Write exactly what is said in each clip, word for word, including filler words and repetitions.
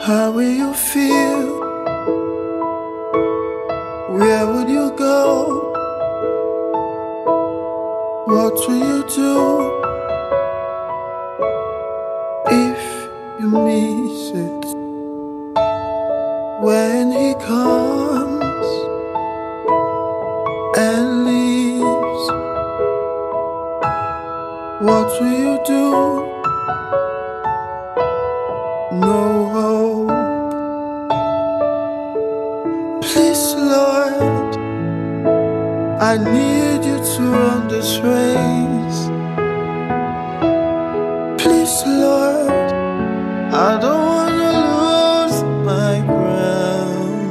How will you feel? Where would you go? What will you do if you miss it? When he comes and leaves, what will you do? No hope. Please, Lord, I need you to run this race. Please, Lord, I don't wanna lose my ground.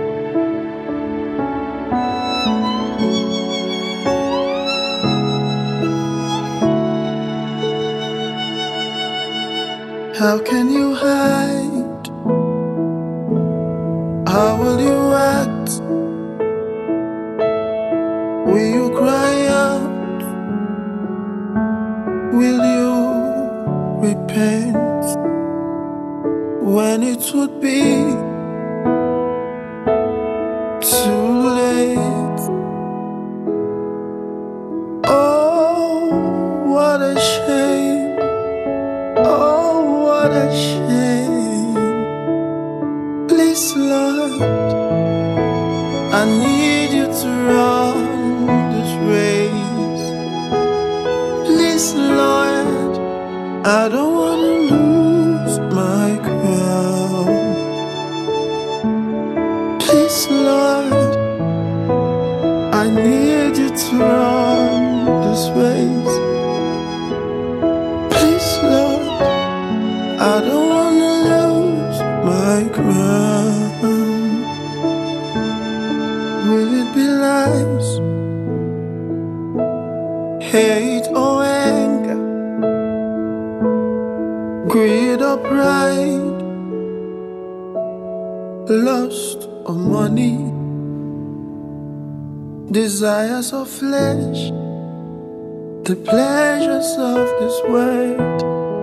How can you hide? How will you act? Will you cry out? Will you repent when it would be too late? Oh, what a shame. Oh, what a shame. Please, Lord, I need you to run this race. Please, Lord, I don't want to lose my crown. Please, Lord, I need you to run this race. Please, Lord, I don't want to lose my crown. Will it be lies, hate or anger, greed or pride, lust or money, desires of flesh, the pleasures of this world?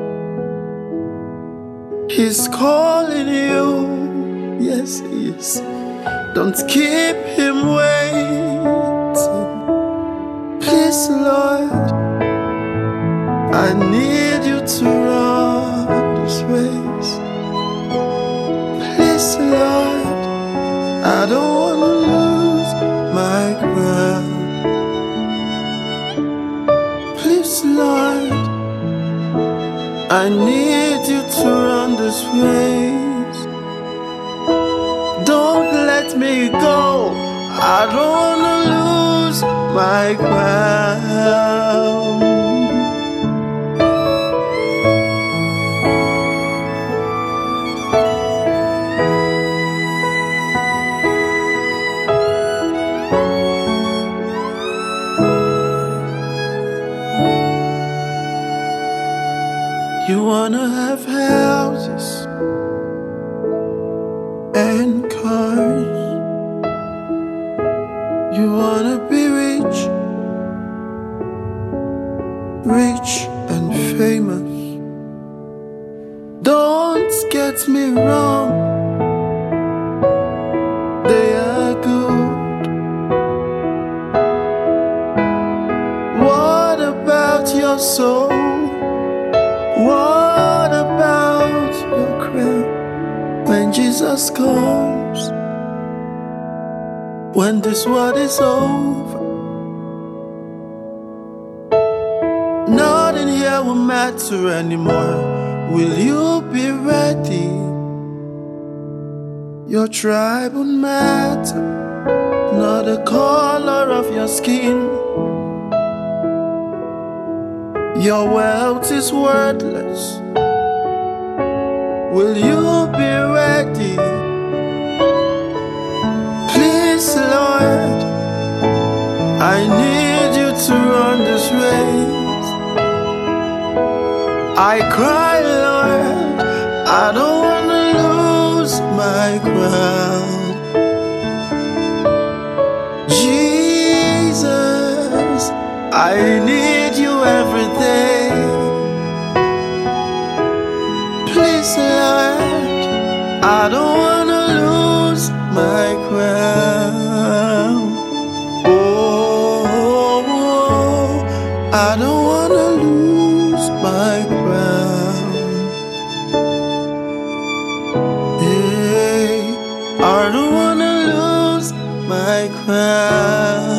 He's calling you, yes he is. Don't keep him waiting. Please, Lord, I need you to run this race. Please, Lord, I don't want to lose my ground. Please, Lord, I need you to run this race. Don't let me go. I don't wanna lose my ground. You wanna have houses and cars. You wanna be rich, rich and famous. Don't get me wrong, they are good. What about your soul? What about your crown? When Jesus comes, when this world is over, nothing here will matter anymore. Will you be ready? Your tribe won't matter, not the color of your skin. Your wealth is worthless. Will you be ready? Please, Lord, I need you to run this race. I cry, Lord, I don't want to lose my ground. Jesus, I need you every day. Please, Lord, I don't wanna lose my crown. Oh, I don't wanna lose my crown. Hey, I don't wanna lose my crown.